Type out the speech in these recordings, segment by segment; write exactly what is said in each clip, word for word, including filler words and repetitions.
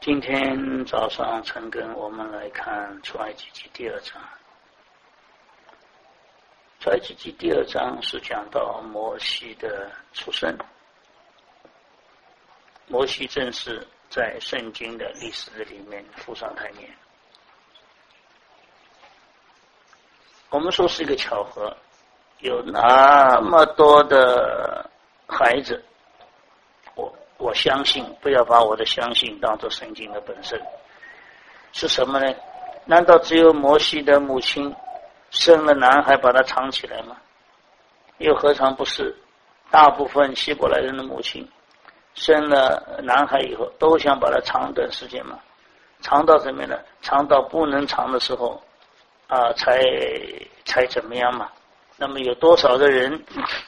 今天早上晨更，我们来看出埃及记第二章。出埃及记第二章是讲到摩西的出生。摩西正是在圣经的历史里面浮上台面。我们说是一个巧合，有那么多的孩子，我我相信，不要把我的相信当作圣经的本身。是什么呢？难道只有摩西的母亲生了男孩把他藏起来吗？又何尝不是大部分希伯来人的母亲生了男孩以后都想把他藏一段时间嘛？藏到怎么样呢？藏到不能藏的时候啊，才才怎么样嘛？那么有多少的人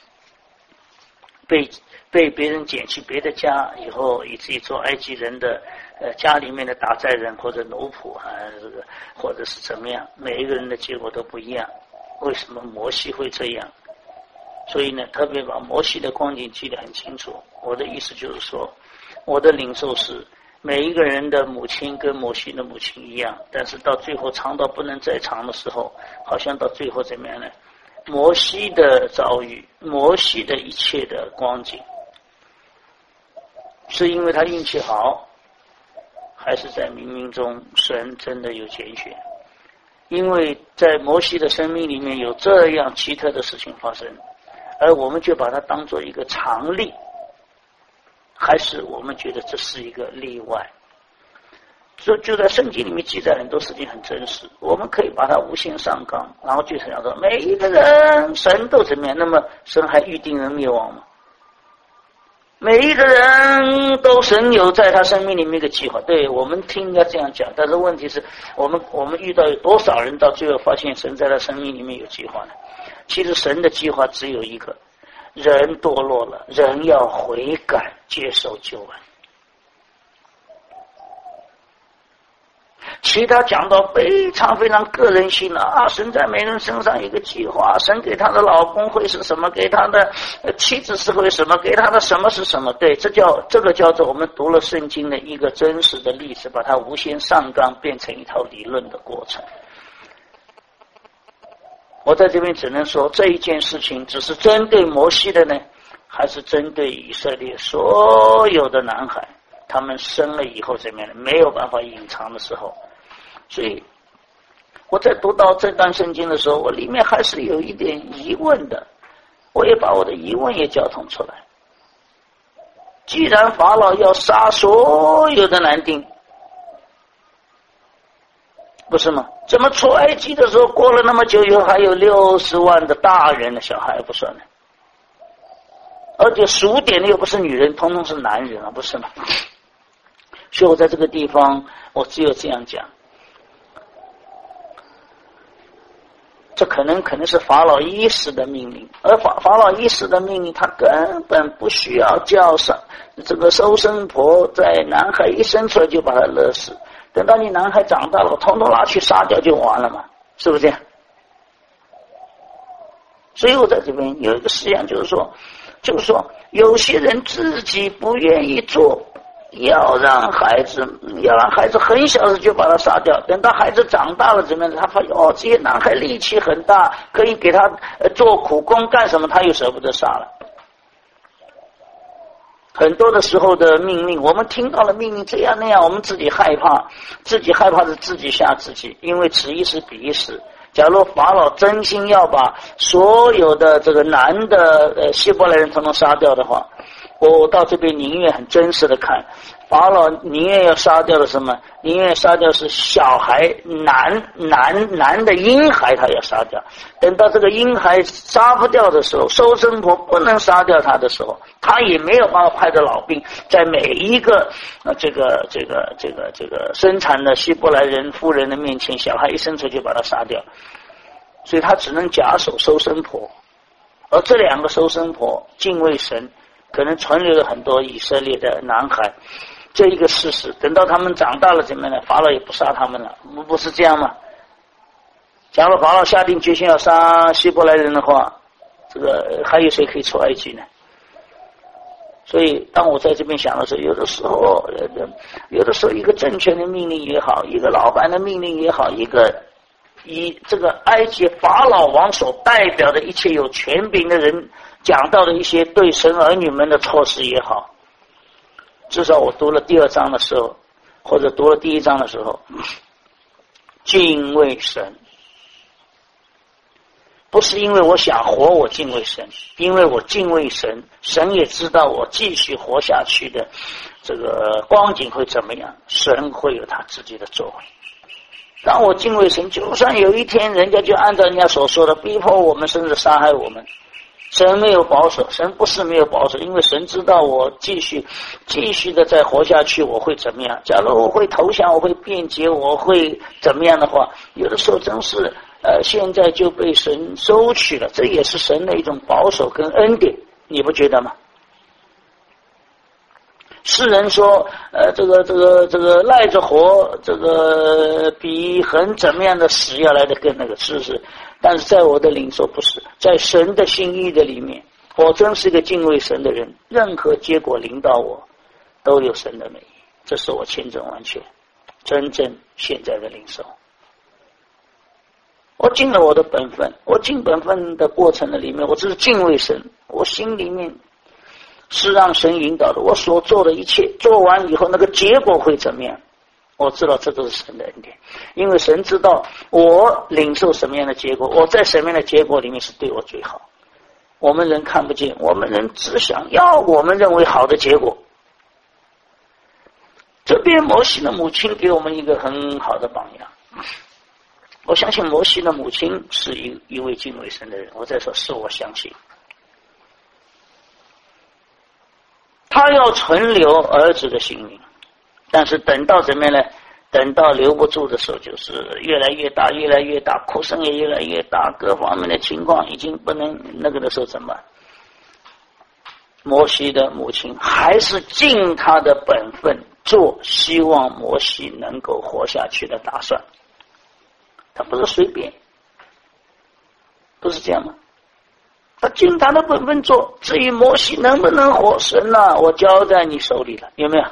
被被别人捡去别的家以后，以至于做埃及人的呃家里面的打债人或者奴仆啊，这个或者是怎么样？每一个人的结果都不一样。为什么摩西会这样？所以呢，特别把摩西的光景记得很清楚。我的意思就是说，我的领受是每一个人的母亲跟摩西的母亲一样，但是到最后长到不能再长的时候，好像到最后怎么样呢？摩西的遭遇，摩西的一切的光景，是因为他运气好，还是在冥冥中神真的有拣选？因为在摩西的生命里面有这样奇特的事情发生，而我们就把它当作一个常例，还是我们觉得这是一个例外？就就在圣经里面记载很多事情很真实，我们可以把它无限上纲，然后就想说每一个人神都怎么样，那么神还预定人灭亡吗？每一个人都神有在他生命里面一个计划，对，我们听人家这样讲，但是问题是我们我们遇到有多少人到最后发现神在他生命里面有计划呢？其实神的计划只有一个，人堕落了，人要悔改接受救恩。其他讲到非常非常个人性的啊，神在每个人身上有一个计划，神给他的老公会是什么，给他的妻子是会什么，给他的什么是什么，对，这叫这个叫做我们读了圣经的一个真实的历史，把它无限上纲变成一套理论的过程。我在这边只能说，这一件事情只是针对摩西的呢，还是针对以色列所有的男孩，他们生了以后怎么样，没有办法隐藏的时候。所以我在读到这段圣经的时候，我里面还是有一点疑问的，我也把我的疑问也交通出来。既然法老要杀所有的男丁，不是吗？怎么出埃及的时候过了那么久以后，还有六十万的大人的小孩不算呢？而且数点的又不是女人，统统是男人啊，不是吗？所以我在这个地方，我只有这样讲。这可能可能是法老一时的命令，而法法老一时的命令，他根本不需要叫上这个收生婆在男孩一生出来就把他勒死，等到你男孩长大了，统统拿去杀掉就完了嘛，是不是这样？所以我在这边有一个思想，就是说，就是说，有些人自己不愿意做。要让孩子，要让孩子很小时就把他杀掉，等到孩子长大了怎么样？他发现哦，这些男孩力气很大，可以给他做苦工干什么，他又舍不得杀了。很多的时候的命令，我们听到了命令这样那样，我们自己害怕，自己害怕是自己吓自己，因为此一时彼一时。假如法老真心要把所有的这个男的呃希伯来人统统杀掉的话，我到这边宁愿很真实的看，法老宁愿要杀掉的什么？宁愿杀掉是小孩，男男男的婴孩他要杀掉。等到这个婴孩杀不掉的时候，收生婆不能杀掉他的时候，他也没有办法派着老兵在每一个呃这个这个这个这个生产的希伯来人妇人的面前，小孩一生出就把他杀掉，所以他只能假手收生婆。而这两个收生婆敬畏神，可能存留了很多以色列的男孩，这一个事实。等到他们长大了怎么样呢？法老也不杀他们了，不是这样吗？假如法老下定决心要杀希伯来人的话，这个还有谁可以出埃及呢？ 所以当我在这边想的时候，有的时候有的时候一个政权的命令也好，一个老板的命令也好，一个以这个埃及法老王所代表的一切有权柄的人讲到的一些对神儿女们的措施也好，至少我读了第二章的时候，或者读了第一章的时候，敬畏神，不是因为我想活我敬畏神，因为我敬畏神，神也知道我继续活下去的这个光景会怎么样，神会有他自己的作为。当我敬畏神，就算有一天人家就按照人家所说的逼迫我们，甚至杀害我们，神没有保守，神不是没有保守，因为神知道我继续继续的再活下去我会怎么样。假如我会投降，我会辩解，我会怎么样的话，有的时候真是呃，现在就被神收取了，这也是神的一种保守跟恩典，你不觉得吗？世人说呃，这个这个这个赖着活，这个比很怎么样的死要来的更那个，是不是？但是在我的领受不是，在神的心意的里面，我真是一个敬畏神的人，任何结果临到我都有神的美意，这是我千真万确真正现在的领受。我尽了我的本分，我尽本分的过程的里面，我只是敬畏神，我心里面是让神引导的，我所做的一切做完以后那个结果会怎么样，我知道这都是神的恩典，因为神知道我领受什么样的结果，我在什么样的结果里面是对我最好。我们人看不见，我们人只想要我们认为好的结果。这边摩西的母亲给我们一个很好的榜样，我相信摩西的母亲是一一位敬畏神的人，我在说是我相信他要存留儿子的性命，但是等到怎么样呢？等到留不住的时候，就是越来越大越来越大，哭声也越来越大，各方面的情况已经不能那个的时候怎么办？摩西的母亲还是尽他的本分做希望摩西能够活下去的打算，他不是随便，不是这样吗？他尽他的本分做，至于摩西能不能活，神啊，我交在你手里了，有没有？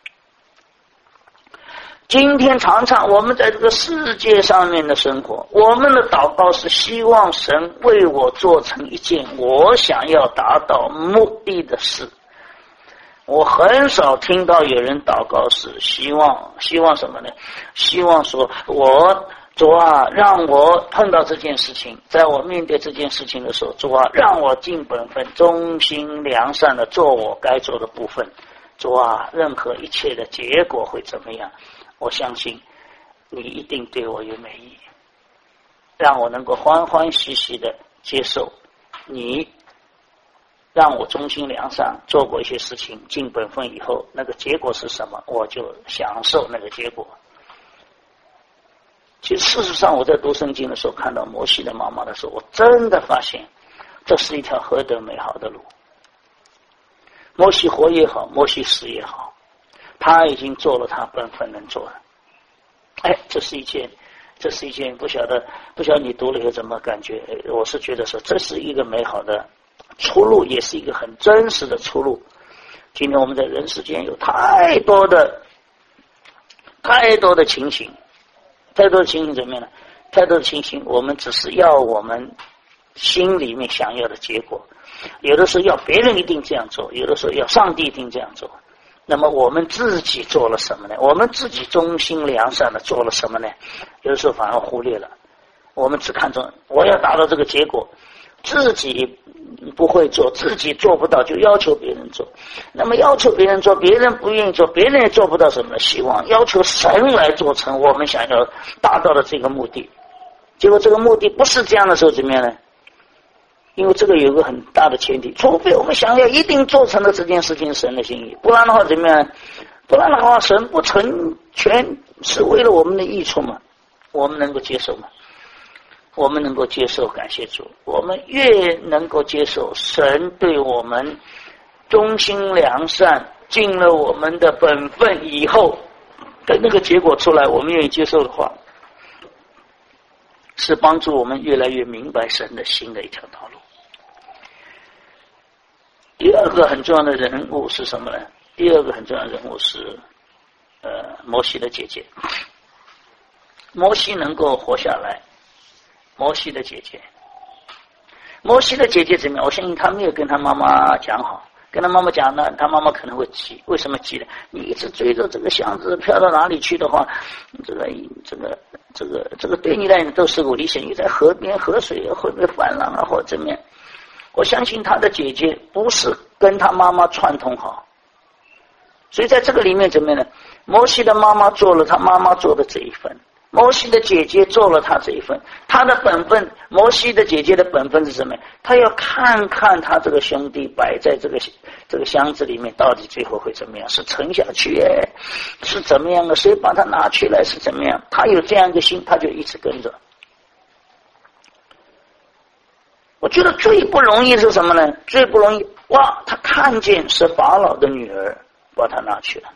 今天常常我们在这个世界上面的生活，我们的祷告是希望神为我做成一件我想要达到目的的事。我很少听到有人祷告是希望希望什么呢？希望说我主啊，让我碰到这件事情，在我面对这件事情的时候，主啊，让我尽本分，忠心良善的做我该做的部分。主啊，任何一切的结果会怎么样？我相信你一定对我有美意，让我能够欢欢喜喜的接受你让我忠心良善做过一些事情，尽本分以后，那个结果是什么，我就享受那个结果。其实事实上我在读圣经的时候，看到摩西的妈妈的时候，我真的发现这是一条何等美好的路。摩西活也好，摩西死也好，他已经做了他本分能做的。哎，这是一件这是一件不晓得不晓得你读了有什么感觉。我是觉得说这是一个美好的出路，也是一个很真实的出路。今天我们在人世间有太多的太多的情形，太多的情形怎么样呢？太多的情形我们只是要我们心里面想要的结果，有的时候要别人一定这样做，有的时候要上帝一定这样做。那么我们自己做了什么呢？我们自己忠心良善的做了什么呢？有的时候反而忽略了，我们只看重我要达到这个结果，自己不会做，自己做不到就要求别人做。那么要求别人做，别人不愿意做，别人也做不到什么，希望要求神来做成我们想要达到的这个目的。结果这个目的不是这样的时候怎么样呢？因为这个有个很大的前提，除非我们想要一定做成的这件事情是神的心意，不然的话怎么样？不然的话神不成全是为了我们的益处嘛，我们能够接受吗？我们能够接受，感谢主，我们越能够接受神对我们忠心良善，尽了我们的本分以后的那个结果出来，我们愿意接受的话，是帮助我们越来越明白神的新的一条道路。 第二个很重要的人物是什么呢？第二个很重要的人物是呃摩西的姐姐。摩西能够活下来，摩西的姐姐，摩西的姐姐怎么样？我相信他没有跟他妈妈讲好，跟他妈妈讲呢，他妈妈可能会急。为什么急呢？你一直追着这个箱子飘到哪里去的话，这个这个这个这个对你来讲都是个危险。你在河边，河水会不会泛滥啊，或者怎么样？我相信他的姐姐不是跟他妈妈串通好，所以在这个里面怎么样呢？摩西的妈妈做了他妈妈做的这一份，摩西的姐姐做了他这一份。他的本分，摩西的姐姐的本分是什么？他要看看他这个兄弟摆在这个这个箱子里面，到底最后会怎么样？是沉下去哎，是怎么样的？谁把他拿出来是怎么样？他有这样一个心，他就一直跟着。我觉得最不容易是什么呢？最不容易，哇，他看见是法老的女儿把他拿去了。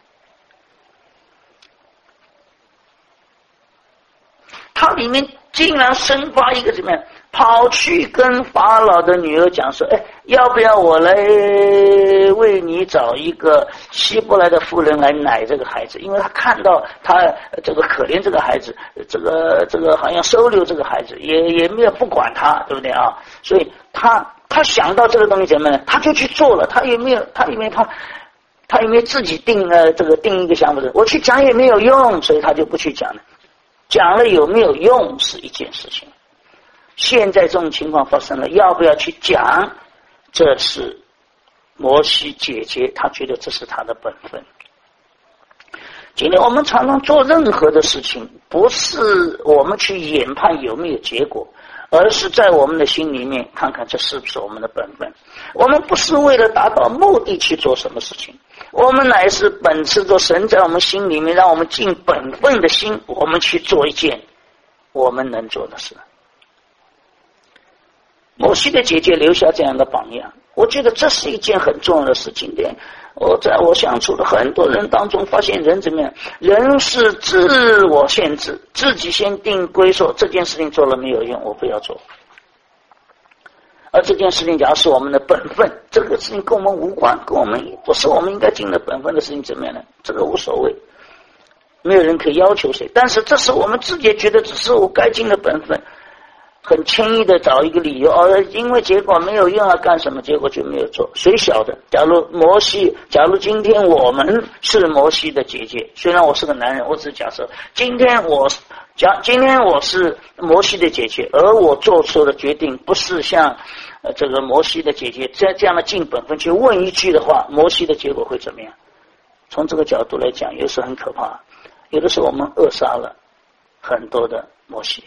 他里面竟然生发一个怎么样？跑去跟法老的女儿讲说：“哎，要不要我来为你找一个希伯来的妇人来奶这个孩子？因为他看到他这个可怜这个孩子，这个这个好像收留这个孩子，也也没有不管他，对不对啊？所以他他想到这个东西怎么呢？他就去做了。他也没有，他也没有他。”他也没有自己定呃这个定一个想法的，我去讲也没有用，所以他就不去讲了。讲了有没有用是一件事情。现在这种情况发生了，要不要去讲？这是摩西姐姐，她觉得这是她的本分。今天我们常常做任何的事情，不是我们去研判有没有结果，而是在我们的心里面看看这是不是我们的本分。我们不是为了达到目的去做什么事情，我们乃是本持着神在我们心里面，让我们尽本分的心，我们去做一件我们能做的事。摩西的姐姐留下这样的榜样，我觉得这是一件很重要的事情的。我在我相处的很多人当中发现，人怎么样？人是自我限制，自己先定规说这件事情做了没有用，我不要做。而这件事情假如是我们的本分，这个事情跟我们无关，跟我们不是我们应该尽的本分的事情，怎么样呢？这个无所谓，没有人可以要求谁，但是这是我们自己觉得只是我该尽的本分，很轻易的找一个理由，哦，因为结果没有用啊，干什么？结果就没有做。谁晓得？假如摩西，假如今天我们是摩西的姐姐，虽然我是个男人，我只是假设，今天我假今天我是摩西的姐姐，而我做出的决定不是像呃这个摩西的姐姐这这样的尽本分去问一句的话，摩西的结果会怎么样？从这个角度来讲，有时候很可怕。有的时候我们扼杀了很多的摩西。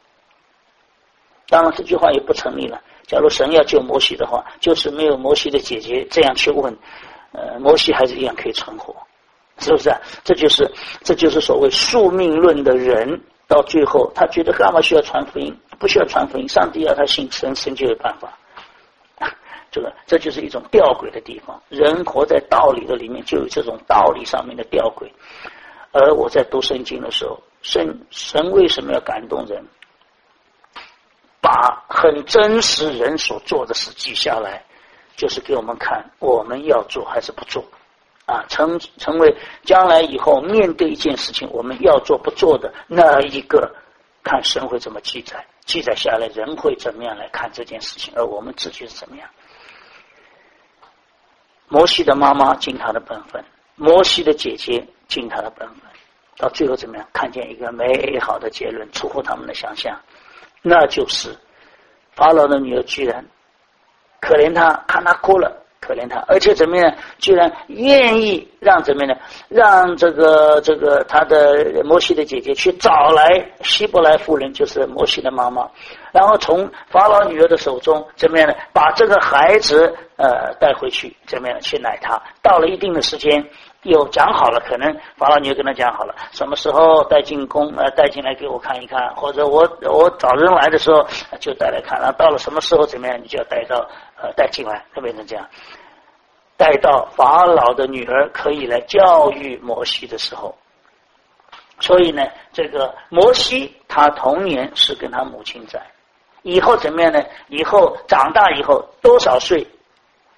当然这句话也不成立了，假如神要救摩西的话，就是没有摩西的姐姐这样去问，呃，摩西还是一样可以存活，是不是啊？这就是这就是所谓宿命论的人，到最后他觉得干嘛需要传福音？不需要传福音，上帝要他信神，神就有办法。这个这就是一种吊诡的地方，人活在道理的里面就有这种道理上面的吊诡。而我在读圣经的时候，神神为什么要感动人？把很真实人所做的事记下来，就是给我们看我们要做还是不做啊，成成为将来以后面对一件事情我们要做不做的那一个，看神会怎么记载，记载下来人会怎么样来看这件事情，而我们自己是怎么样。摩西的妈妈尽她的本分，摩西的姐姐尽她的本分，到最后怎么样？看见一个美好的结论，出乎他们的想象，那就是法老的女儿居然可怜他，看他哭了，可怜他，而且怎么样？居然愿意让怎么样呢？让这个这个他的摩西的姐姐去找来希伯来妇人，就是摩西的妈妈，然后从法老女儿的手中怎么样呢？把这个孩子呃带回去，怎么样去奶他？到了一定的时间。有讲好了，可能法老女儿跟他讲好了，什么时候带进宫呃带进来给我看一看，或者我我找人来的时候就带来看，然后到了什么时候怎么样，你就要带到呃带进来，就变成这样，带到法老的女儿可以来教育摩西的时候。所以呢，这个摩西他童年是跟他母亲在，以后怎么样呢？以后长大以后多少岁？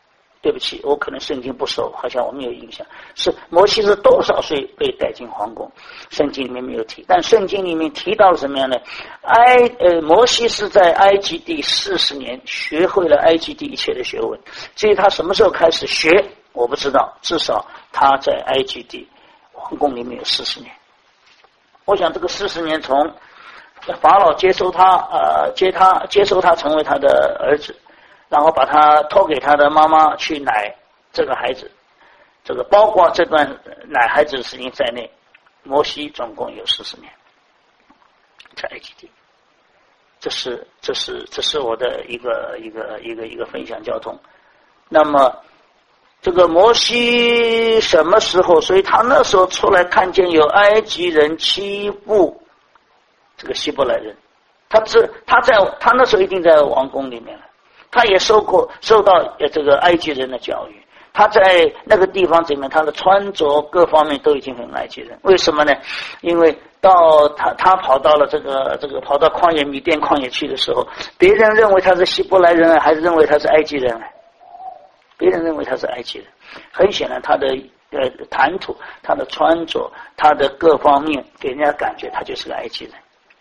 对不起，我可能圣经不熟，好像我没有印象。是摩西是多少岁被带进皇宫？圣经里面没有提，但圣经里面提到了什么样呢？埃呃，摩西是在埃及地四十年学会了埃及地一切的学问。至于他什么时候开始学，我不知道，至少他在埃及地皇宫里面有四十年。我想这个四十年从法老接收他，呃，接他接收他成为他的儿子。然后把他托给他的妈妈去奶这个孩子，这个包括这段奶孩子的事情在内，摩西总共有四十年在埃及地。这是这是这是我的一个一个一个一个分享交通。那么这个摩西什么时候？所以他那时候出来看见有埃及人欺负这个希伯来人，他这他在他那时候一定在王宫里面了。他也受过受到这个埃及人的教育，他在那个地方里面，他的穿着各方面都已经很埃及人。为什么呢？因为到他他跑到了这个这个跑到旷野米甸旷野去的时候，别人认为他是希伯来人还是认为他是埃及人？别人认为他是埃及人。很显然，他的呃谈吐、他的穿着、他的各方面给人家感觉他就是个埃及人。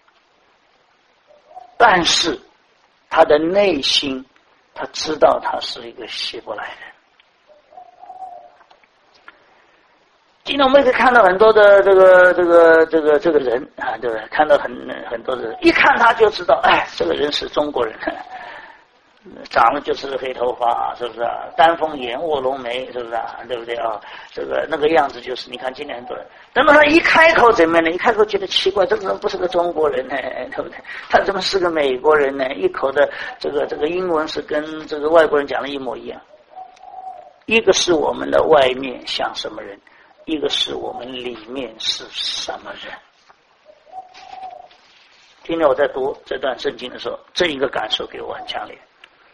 但是他的内心，他知道他是一个希伯来人。今天我们可以看到很多的这个这个这个这个人啊，对不对？看到很很多人，一看他就知道，哎，这个人是中国人，长得就是黑头发，是不是啊？丹凤眼、卧龙眉，是不是啊？对不对啊？这个那个样子就是，你看今天很多人，等到他一开口怎么样呢？一开口觉得奇怪，这个人不是个中国人呢，对不对？他怎么是个美国人呢？一口的这个这个英文是跟这个外国人讲的一模一样。一个是我们的外面像什么人，一个是我们里面是什么人。今天我在读这段圣经的时候，这一个感受给我很强烈。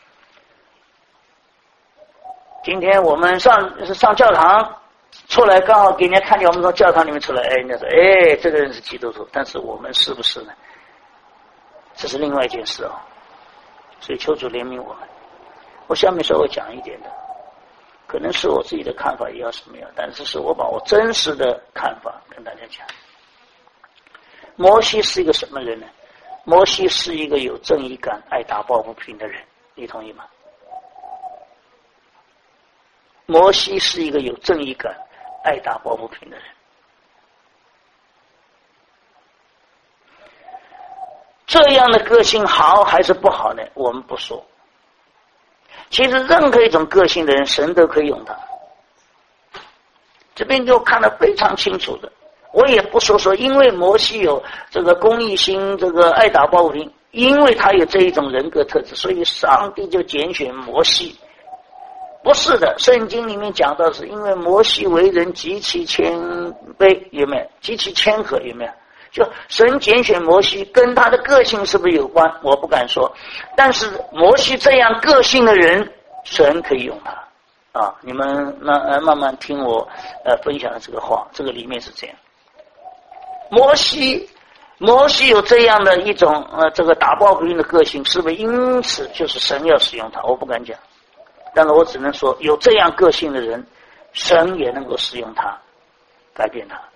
今天我们上上教堂出来，刚好给人家看见我们从教堂里面出来，哎，人家说，哎，这个人是基督徒，但是我们是不是呢？这是另外一件事哦。所以求主怜悯我们。我下面稍微讲一点的，可能是我自己的看法也要什么样，但是是我把我真实的看法跟大家讲。摩西是一个什么人呢？摩西是一个有正义感、爱打抱不平的人，你同意吗？摩西是一个有正义感、爱打抱不平的人。这样的个性好还是不好呢？我们不说。其实任何一种个性的人，神都可以用他。这边就看得非常清楚的。我也不说说，因为摩西有这个公义心，这个爱打抱不平，因为他有这一种人格特质，所以上帝就拣选摩西。不是的，圣经里面讲到是因为摩西为人极其谦卑，有没有？极其谦和，有没有？就神拣选摩西跟他的个性是不是有关？我不敢说，但是摩西这样个性的人，神可以用他啊！你们慢慢慢听我呃分享的这个话，这个里面是这样。摩西，摩西有这样的一种呃这个打抱不平的个性，是不是因此就是神要使用他？我不敢讲。但是我只能说，有这样个性的人，神也能够使用他，改变他。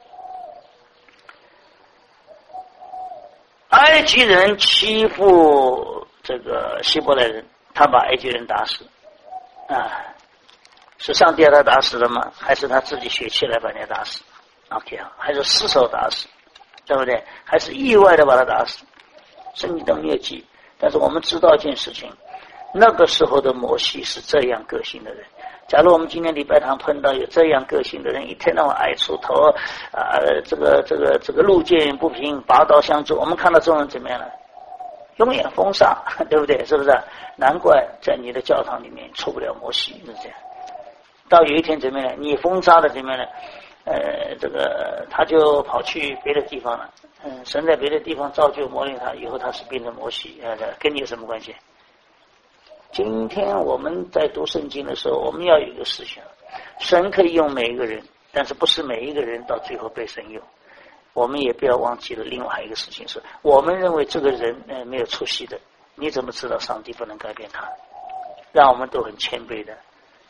埃及人欺负这个希伯来人，他把埃及人打死，啊，是上帝要他打死的吗？还是他自己血气来把人家打死 ？OK 啊，还是失手打死，对不对？还是意外的把他打死？圣经都没有记，但是我们知道一件事情。那个时候的摩西是这样个性的人。假如我们今天礼拜堂碰到有这样个性的人，一天到晚爱出头，啊、呃，这个这个这个路见不平，拔刀相助，我们看到这种人怎么样呢？永远封杀，对不对？是不是？难怪在你的教堂里面出不了摩西，是这样。到有一天怎么样呢？你封杀的怎么样呢？呃，这个他就跑去别的地方了。嗯，神在别的地方造就磨练他，以后他是变成摩西，呃，跟你有什么关系？今天我们在读圣经的时候，我们要有一个思想：神可以用每一个人，但是不是每一个人到最后被神用。我们也不要忘记了另外一个事情是，我们认为这个人呃没有出息的，你怎么知道上帝不能改变他？让我们都很谦卑的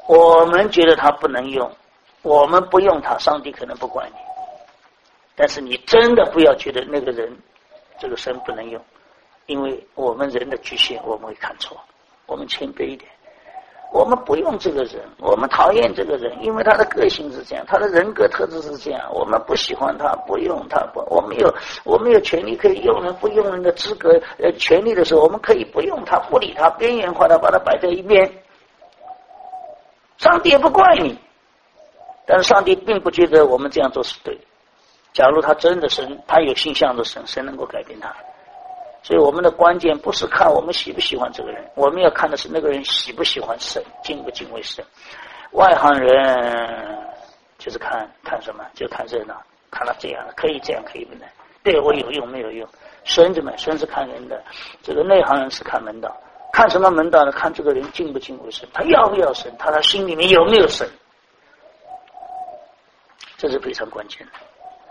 我们觉得它不能用，我们不用它，上帝可能不管你。但是你真的不要觉得那个人这个神不能用，因为我们人的局限我们会看错，我们谦卑一点，我们不用这个人，我们讨厌这个人，因为他的个性是这样，他的人格特质是这样，我们不喜欢他，不用他，不，我们有我们有权利可以用人不用人的资格呃权利的时候，我们可以不用他，不理他，边缘化他，把他摆在一边，上帝也不怪你，但是上帝并不觉得我们这样做是对。假如他真的神，他有形象的神，神能够改变他。所以我们的关键不是看我们喜不喜欢这个人，我们要看的是那个人喜不喜欢神，敬不敬畏神。外行人就是看看什么，就看热闹，看到这样可以这样可以不能，对我有用没有用。神怎么神是看人的，这个内行人是看门道。看什么门道呢？看这个人敬不敬畏神，他要不要神，他的心里面有没有神，这是非常关键的。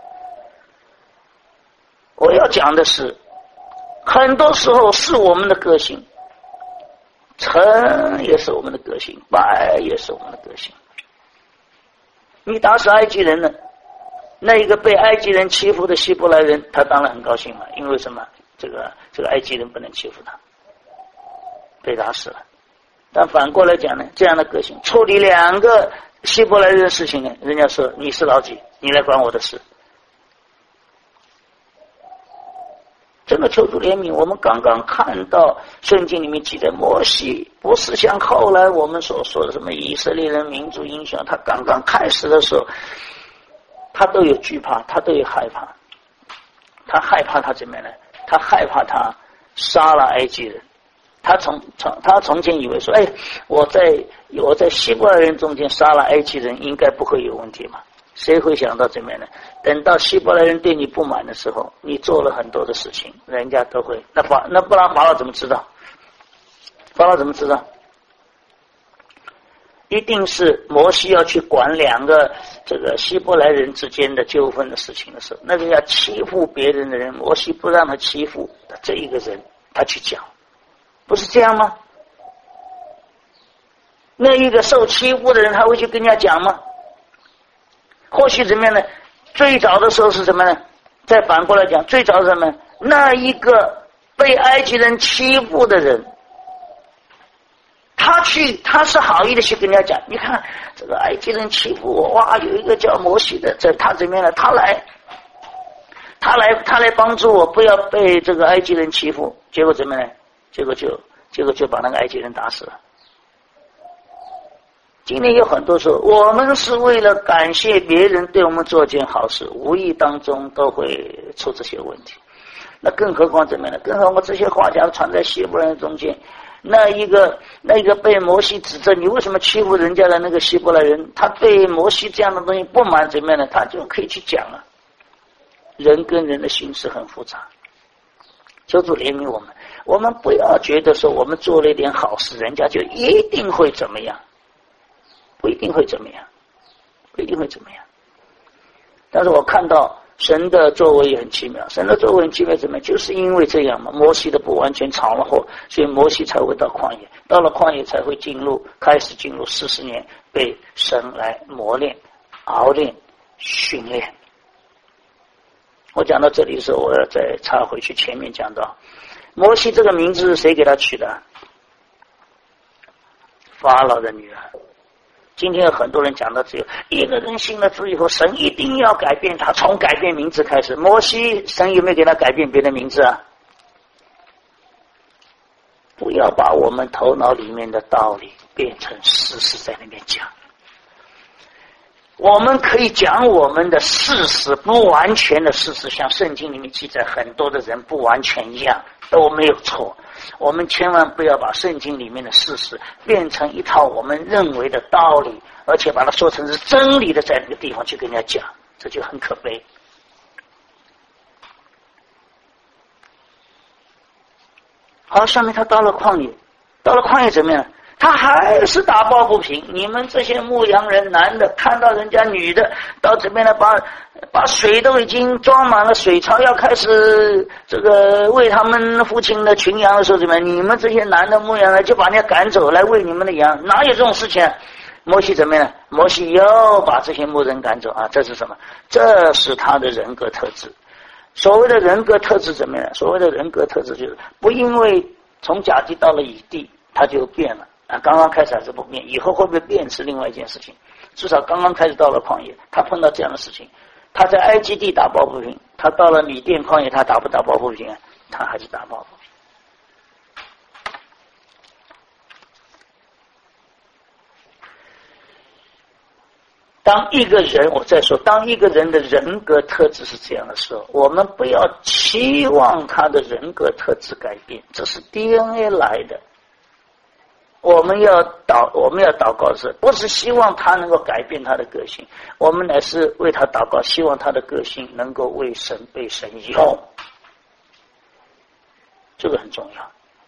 我要讲的是，很多时候是我们的个性，成也是我们的个性，败也是我们的个性。你打死埃及人呢，那一个被埃及人欺负的希伯来人，他当然很高兴了，因为什么？这个这个埃及人不能欺负他，被打死了。但反过来讲呢，这样的个性处理两个希伯来人的事情呢，人家说你是老几，你来管我的事。真的求主怜悯，我们刚刚看到圣经里面记载，摩西不是像后来我们所说的什么以色列人民族英雄，他刚刚开始的时候他都有惧怕，他都有害怕，他害怕他怎么样呢？他害怕他杀了埃及人，他从从他从前以为说，哎，我在我在希伯来人中间杀了埃及人应该不会有问题嘛。谁会想到怎么样呢？等到希伯来人对你不满的时候，你做了很多的事情，人家都会，那法那不然法老怎么知道？法老怎么知道？一定是摩西要去管两个这个希伯来人之间的纠纷的事情的时候，那个要欺负别人的人，摩西不让他欺负这一个人，他去讲，不是这样吗？那一个受欺负的人，他会去跟人家讲吗？或许怎么样呢？最早的时候是什么呢？再反过来讲，最早是什么？那一个被埃及人欺负的人，他去，他是好意的去跟人家讲，你看这个埃及人欺负我，哇，有一个叫摩西的，这他怎么样呢？他来，他来，他来帮助我，不要被这个埃及人欺负。结果怎么呢？结果就，结果就把那个埃及人打死了。今天有很多时候，我们是为了感谢别人对我们做件好事，无意当中都会出这些问题。那更何况怎么样呢？更何况这些话假如传在希伯来人中间，那一个那一个被摩西指责你为什么欺负人家的那个希伯来人，他对摩西这样的东西不满怎么样呢？他就可以去讲了。人跟人的心是很复杂，求主怜悯我们，我们不要觉得说我们做了一点好事，人家就一定会怎么样。不一定会怎么样，不一定会怎么样。但是我看到神的作为也很奇妙，神的作为很奇妙怎么样？就是因为这样嘛，摩西的不完全藏了后，所以摩西才会到旷野，到了旷野才会进入，开始进入四十年被神来磨练、熬练、训练。我讲到这里的时候，我要再插回去前面讲到，摩西这个名字是谁给他取的？法老的女儿。今天有很多人讲到，只有一个人信了主以后，神一定要改变他，从改变名字开始。摩西，神有没有给他改变别的名字啊？不要把我们头脑里面的道理变成事实在那边讲。我们可以讲我们的事实，不完全的事实，像圣经里面记载，很多的人不完全一样，都没有错。我们千万不要把圣经里面的事实变成一套我们认为的道理，而且把它说成是真理的，在那个地方去跟人家讲，这就很可悲。好，下面他到了旷野，到了旷野怎么样？他还是打抱不平。你们这些牧羊人，男的看到人家女的到这边来，把把水都已经装满了水槽，要开始这个喂他们父亲的群羊的时候，怎么样？你们这些男的牧羊人就把人家赶走来喂你们的羊，哪有这种事情啊？ 摩西怎么样？摩西又把这些牧人赶走啊！这是什么？这是他的人格特质。所谓的人格特质怎么样？所谓的人格特质就是不因为从甲地到了乙地，他就变了啊！刚刚开始还是不变，以后会不会变是另外一件事情。至少刚刚开始到了旷野，他碰到这样的事情，他在埃及地打抱不平，他到了米甸旷野，他打不打抱不平啊？他还是打抱不平。当一个人，我再说，当一个人的人格特质是这样的时候，我们不要期望他的人格特质改变，这是 D N A 来的。我们要祷，我们要祷告的是，不是希望他能够改变他的个性，我们乃是为他祷告，希望他的个性能够为神被神用，这个很重要。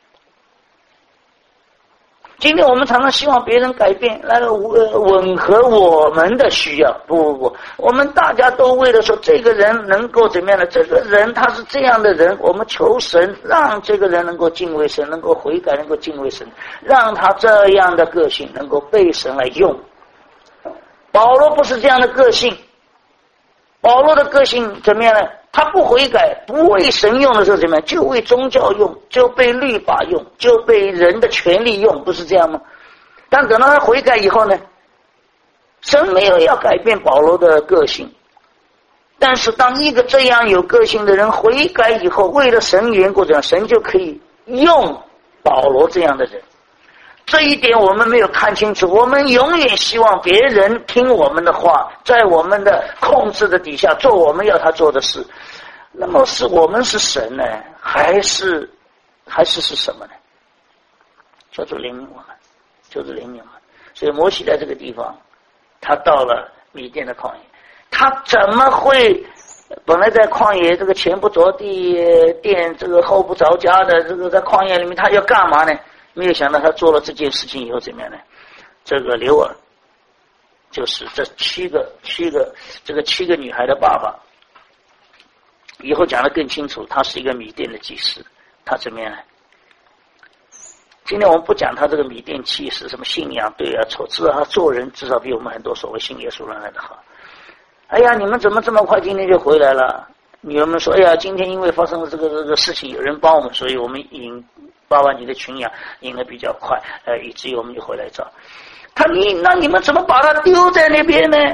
今天我们常常希望别人改变来吻合我们的需要，不不不，我们大家都为了说这个人能够怎么样的，这个人他是这样的人，我们求神让这个人能够敬畏神，能够悔改，能够敬畏神，让他这样的个性能够被神来用。保罗不是这样的个性，保罗的个性怎么样呢？他不悔改，不为神用的时候怎么样？就为宗教用，就被律法用，就被人的权利用，不是这样吗？但等到他悔改以后呢，神没有要改变保罗的个性，但是当一个这样有个性的人悔改以后，为了神缘故，这样神就可以用保罗这样的人。这一点我们没有看清楚，我们永远希望别人听我们的话，在我们的控制的底下做我们要他做的事。那么是我们是神呢，还是还是是什么呢？求主怜悯我们，求主怜悯我们。所以摩西在这个地方，他到了米甸的旷野，他怎么会本来在旷野这个前不着地殿，这个后不着家的这个在旷野里面，他要干嘛呢？没有想到他做了这件事情以后怎么样呢？这个刘尔就是这七个七个这个七个女孩的爸爸，以后讲得更清楚，他是一个米甸的祭司，他怎么样呢？今天我们不讲他这个米甸祭司什么信仰对啊错，至少他做人至少比我们很多所谓信耶稣人来的好。哎呀，你们怎么这么快今天就回来了？女儿们说，哎呀，今天因为发生了这个这个事情，有人帮我们，所以我们引爸爸你的群羊引得比较快，呃，以至于我们就回来找他。你那你们怎么把他丢在那边呢？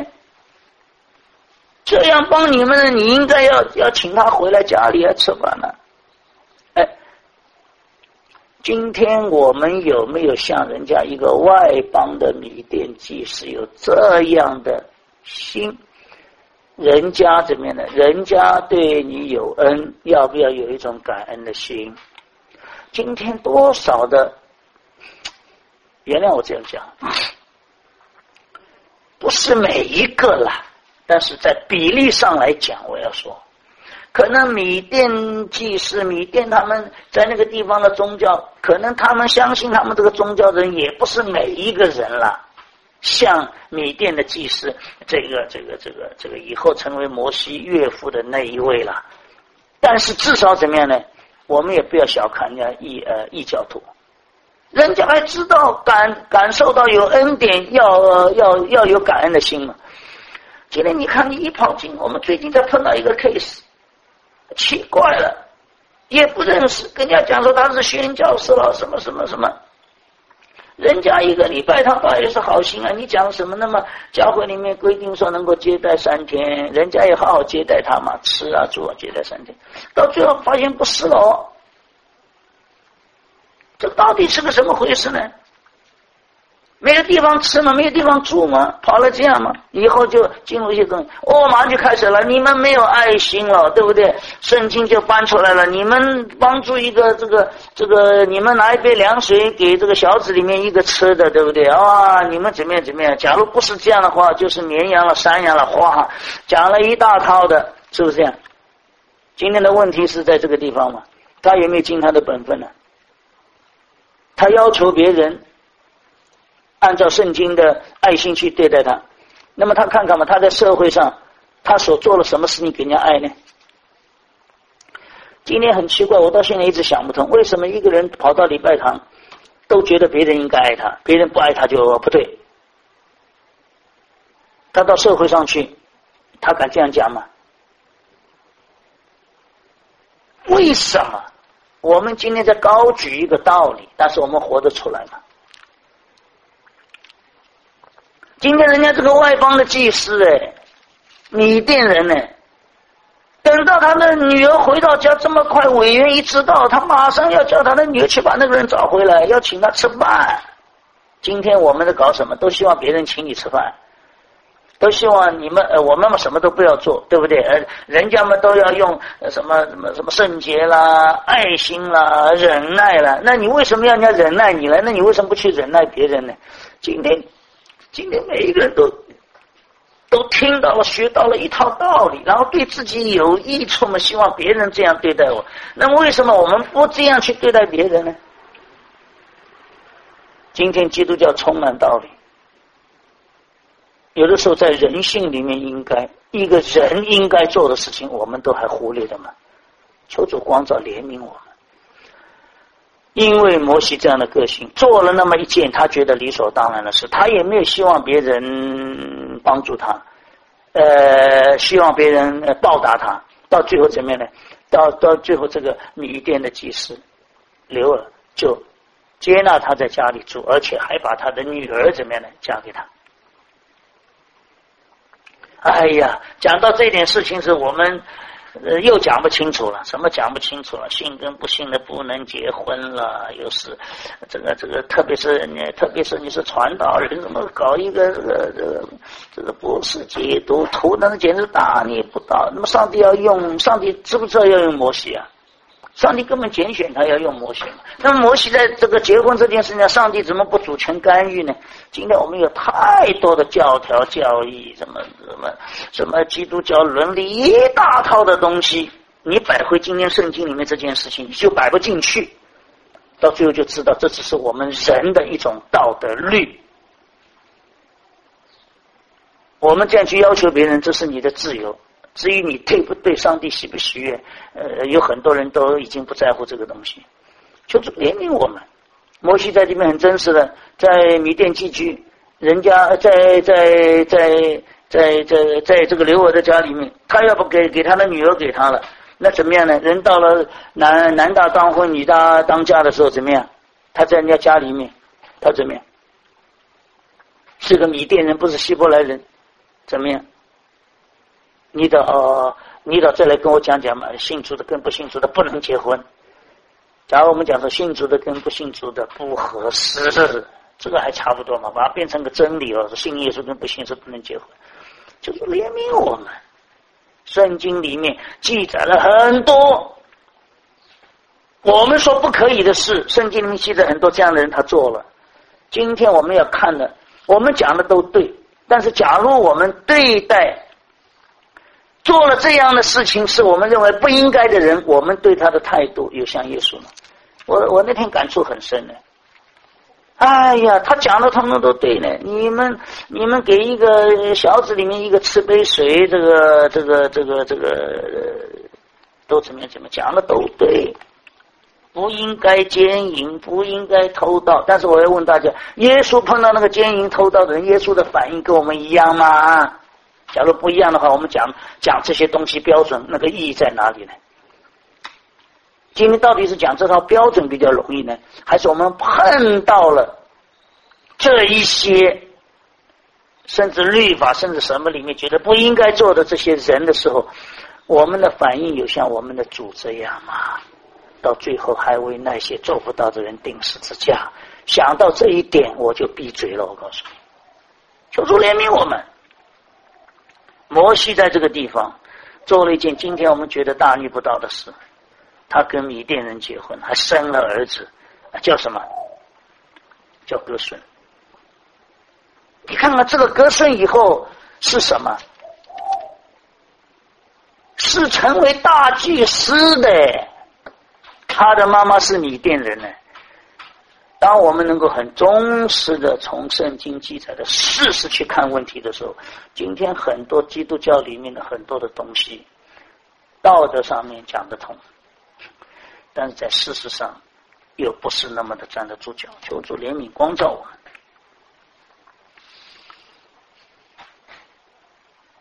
这样帮你们呢，你应该要要请他回来家里来吃饭呢。哎，今天我们有没有像人家一个外邦的米甸祭司有这样的心？人家怎么样呢？人家对你有恩，要不要有一种感恩的心？今天多少的，原谅我这样讲，不是每一个啦，但是在比例上来讲，我要说，可能米甸祭司、米甸他们在那个地方的宗教，可能他们相信他们这个宗教的人也不是每一个人啦。像米甸的祭司，这个这个这个这个以后成为摩西岳父的那一位了。但是至少怎么样呢？我们也不要小看人家异呃异教徒，人家还知道感感受到有恩典，要、呃、要要有感恩的心嘛。今天你看，你一跑进，我们最近在碰到一个 case， 奇怪了，也不认识，跟人家讲说他是宣教师了，什么什么什么。人家一个礼拜他倒也是好心啊，你讲什么？那么教会里面规定说能够接待三天，人家也好好接待他嘛，吃啊住啊接待三天，到最后发现不是哦，这到底是个什么回事呢？没有地方吃吗？没有地方住吗？跑了这样吗？以后就进入一些东西，哦，马上就开始了。你们没有爱心了，对不对？圣经就搬出来了。你们帮助一个这个这个，你们拿一杯凉水给这个小子里面一个吃的，对不对？啊，你们怎么样怎么样？假如不是这样的话，就是绵羊了、山羊了，哗，讲了一大套的，是不是这样？今天的问题是在这个地方嘛？他有没有尽他的本分呢？他要求别人按照圣经的爱心去对待他，那么他看看嘛，他在社会上他所做了什么事情给人家爱呢？今天很奇怪，我到现在一直想不通，为什么一个人跑到礼拜堂都觉得别人应该爱他，别人不爱他就不对。 他到社会上去，他敢这样讲吗？为什么？我们今天在高举一个道理，但是我们活得出来吗？今天人家这个外邦的祭司哎，米甸人呢，等到他的女儿回到家这么快，委员一知道，他马上要叫他的女儿去把那个人找回来，要请他吃饭。今天我们在搞什么？都希望别人请你吃饭，都希望你们呃我们什么都不要做，对不对？呃，人家们都要用什么什么什么圣洁啦、爱心啦、忍耐啦。那你为什么要人家忍耐你呢？那你为什么不去忍耐别人呢？今天，今天每一个人都都听到了、学到了一套道理，然后对自己有益处嘛，希望别人这样对待我。那么为什么我们不这样去对待别人呢？今天基督教充满道理。有的时候在人性里面，应该一个人应该做的事情，我们都还忽略了嘛。求主光照怜悯我们。因为摩西这样的个性，做了那么一件他觉得理所当然的事，他也没有希望别人帮助他，呃，希望别人报答他。到最后怎么样呢？到到最后，这个米甸的祭司刘尔就接纳他在家里住，而且还把他的女儿怎么样呢？嫁给他。哎呀，讲到这点事情是我们呃又讲不清楚了，什么讲不清楚了？信跟不信的不能结婚了，又是这个这个，特别是你，特别是你是传道人，怎么搞一个这个这个这个博士解读图，那简直大逆不道。那么上帝要用，上帝知不知道要用摩西啊？上帝根本拣选他要用摩西嘛。那么摩西在这个结婚这件事情上，上帝怎么不主权干预呢？今天我们有太多的教条教义，什么什么什么基督教伦理一大套的东西，你摆回今天圣经里面这件事情，你就摆不进去。到最后就知道，这只是我们人的一种道德律。我们这样去要求别人，这是你的自由。至于你对不对，上帝喜不喜悦，呃，有很多人都已经不在乎这个东西。求主怜悯我们。摩西在这边很真实的，在米甸寄居，人家在在在在在在这个刘尔的家里面，他要不给给他的女儿给他了，那怎么样呢？人到了男男大当婚，女大当嫁的时候怎么样？他在人家家里面，他怎么样？是个米甸人，不是希伯来人，怎么样？你的哦，你的再来跟我讲讲嘛，信主的跟不信主的不能结婚。假如我们讲说信主的跟不信主的不合适，这个还差不多嘛，把它变成个真理了。说信耶稣跟不信耶稣不能结婚，就是怜悯我们。圣经里面记载了很多我们说不可以的事，圣经里面记载很多这样的人他做了。今天我们要看的，我们讲的都对，但是假如我们对待做了这样的事情是我们认为不应该的人，我们对他的态度有像耶稣吗？我我那天感触很深呢。哎呀，他讲的通通都对呢。你们你们给一个小子里面一个吃杯水，这个这个这个这个都怎么样怎么讲的都对。不应该奸淫，不应该偷盗。但是我要问大家，耶稣碰到那个奸淫偷盗的人，耶稣的反应跟我们一样吗？假如不一样的话，我们讲讲这些东西标准，那个意义在哪里呢？今天到底是讲这套标准比较容易呢，还是我们碰到了这一些甚至律法甚至什么里面觉得不应该做的这些人的时候，我们的反应有像我们的主这样吗？到最后还为那些做不到的人钉十字架。想到这一点我就闭嘴了。我告诉你，求主怜悯我们。摩西在这个地方做了一件今天我们觉得大逆不道的事，他跟米甸人结婚，还生了儿子，叫什么？叫哥孙。你看看这个哥孙以后是什么？是成为大祭司的，他的妈妈是米甸人呢。当我们能够很忠实的从圣经记载的事实去看问题的时候，今天很多基督教里面的很多的东西道德上面讲得通，但是在事实上又不是那么的站得住脚。求主怜悯光照我们。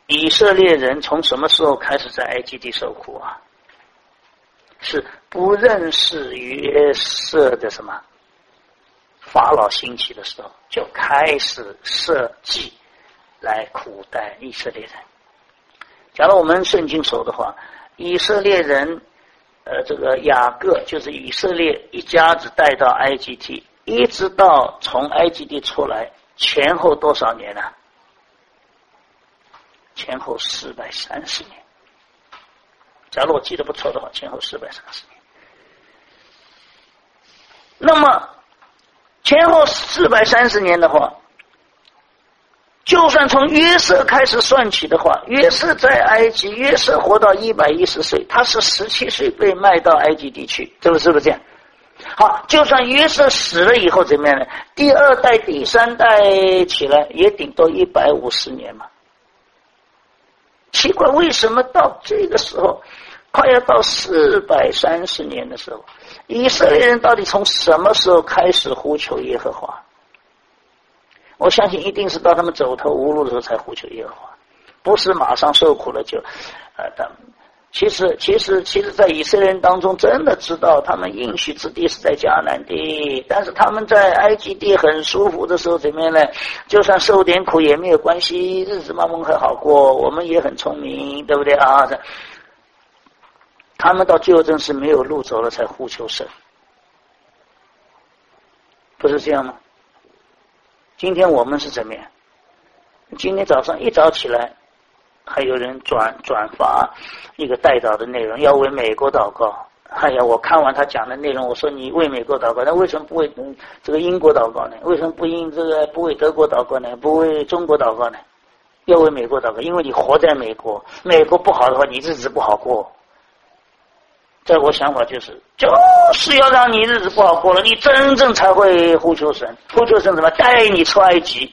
以色列人从什么时候开始在埃及地受苦啊？是不认识约瑟的什么法老兴起的时候，就开始设计来苦待以色列人。假如我们圣经说的话，以色列人呃，这个雅各就是以色列一家子带到埃及地，一直到从埃及地出来，前后多少年呢、啊？前后四百三十年。假如我记得不错的话，前后四百三十年。那么前后四百三十年的话，就算从约瑟开始算起的话，约瑟在埃及，约瑟活到一百一十岁，他是十七岁被卖到埃及地去，这个是不是这样？好，就算约瑟死了以后怎么样呢？第二代、第三代起来也顶多一百五十年嘛。奇怪，为什么到这个时候，快要到四百三十年的时候，以色列人到底从什么时候开始呼求耶和华？我相信一定是到他们走投无路的时候才呼求耶和华，不是马上受苦了就呃，他们其实其实其实在以色列人当中真的知道他们应许之地是在迦南地，但是他们在埃及地很舒服的时候怎么样呢？就算受点苦也没有关系，日子慢慢很好过，我们也很聪明，对不对啊？他们到最后真是没有路走了才呼求神，不是这样吗？今天我们是怎么样？今天早上一早起来，还有人转转发一个代祷的内容，要为美国祷告。哎呀，我看完他讲的内容，我说你为美国祷告，那为什么不为这个英国祷告呢？为什么不因这个不为德国祷告呢？不为中国祷告呢？要为美国祷告，因为你活在美国，美国不好的话，你日子不好过。在我想法就是，就是要让你日子不好过了，你真正才会呼求神，呼求神什么？带你出埃及。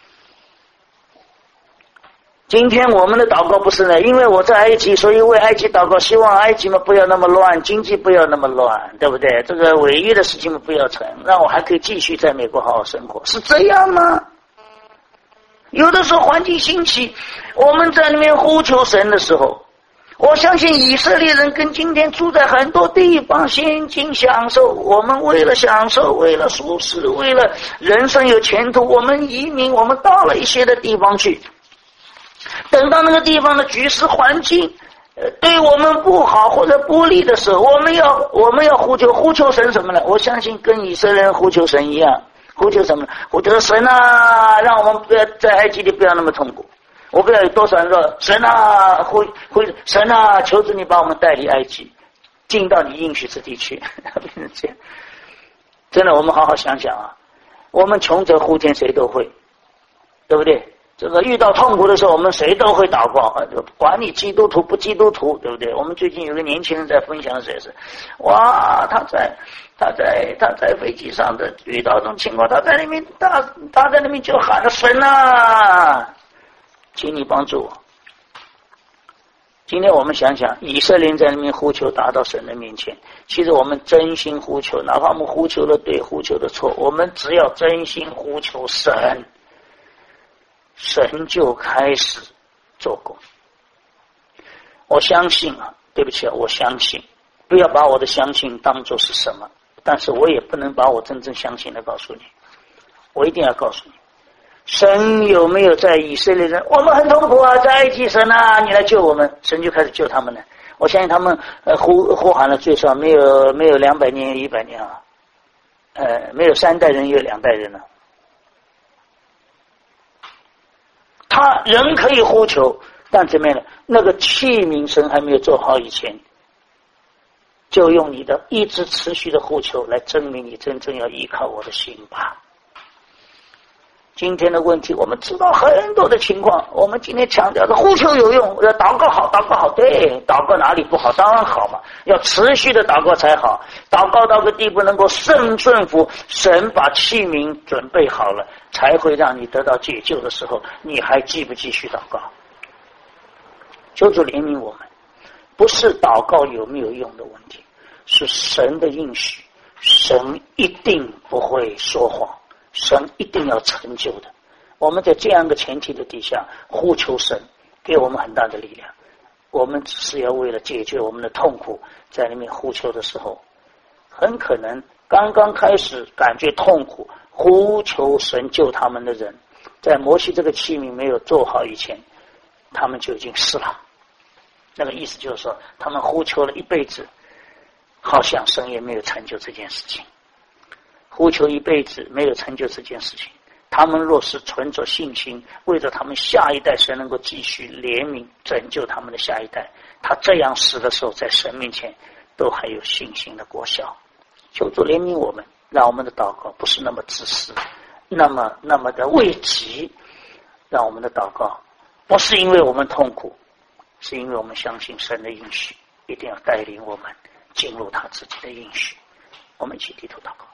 今天我们的祷告不是呢，因为我在埃及，所以为埃及祷告，希望埃及嘛不要那么乱，经济不要那么乱，对不对？这个违约的事情不要成，让我还可以继续在美国好好生活，是这样吗？有的时候环境兴起，我们在那边呼求神的时候，我相信以色列人跟今天住在很多地方先进享受，我们为了享受，为了舒适，为了人生有前途，我们移民，我们到了一些的地方去，等到那个地方的局势环境呃对我们不好或者不利的时候，我们要我们要呼求呼求神什么呢？我相信跟以色列人呼求神一样，呼求什么？呼求神啊，让我们不要在埃及里不要那么痛苦。我不知道有多少人说神啊，会会神啊，求主你把我们带离埃及，进到你应许之地去。这样，真的，我们好好想想啊，我们穷则呼天，谁都会，对不对？这个遇到痛苦的时候，我们谁都会祷告，管你基督徒不基督徒，对不对？我们最近有个年轻人在分享的也是，哇，他在他在他在飞机上的遇到这种情况，他在那边他他在那边就喊着神啊，请你帮助我。今天我们想想，以色列人在那边呼求达到神的面前，其实我们真心呼求，哪怕我们呼求的对，呼求的错，我们只要真心呼求神，神就开始做工。我相信啊，对不起啊，我相信，不要把我的相信当作是什么，但是我也不能把我真正相信的告诉你，我一定要告诉你，神有没有在以色列人？我们很痛苦啊，在埃及，神啊，你来救我们，神就开始救他们了。我相信他们呃呼呼喊了最少没有没有两百年，一百年啊，呃，没有三代人，也有两代人了。他人可以呼求，但怎么样呢？那个器皿神还没有做好以前，就用你的一直持续的呼求来证明你真正要依靠我的心吧。今天的问题我们知道很多的情况，我们今天强调的呼求有用，要祷告好，祷告好，对，祷告哪里不好？当然好嘛，要持续的祷告才好，祷告到个地步能够胜顺服，神把器皿准备好了，才会让你得到解救的时候，你还继不继续祷告？求主怜悯我们，不是祷告有没有用的问题，是神的应许，神一定不会说谎，神一定要成就的。我们在这样的前提的底下呼求神， 给我们很大的力量。我们只是要为了解决我们的痛苦，在里面呼求的时候，很可能刚刚开始感觉痛苦，呼求神救他们的人，在摩西这个器皿没有做好以前，他们就已经死了。那个意思就是说，他们呼求了一辈子，好像神也没有成就这件事情。呼求一辈子没有成就这件事情，他们若是存着信心，为着他们下一代，神能够继续怜悯拯救他们的下一代，他这样死的时候，在神面前都还有信心的果效。求主怜悯我们，让我们的祷告不是那么自私，那么那么的为己，让我们的祷告不是因为我们痛苦，是因为我们相信神的应许，一定要带领我们进入他自己的应许。我们一起低头祷告。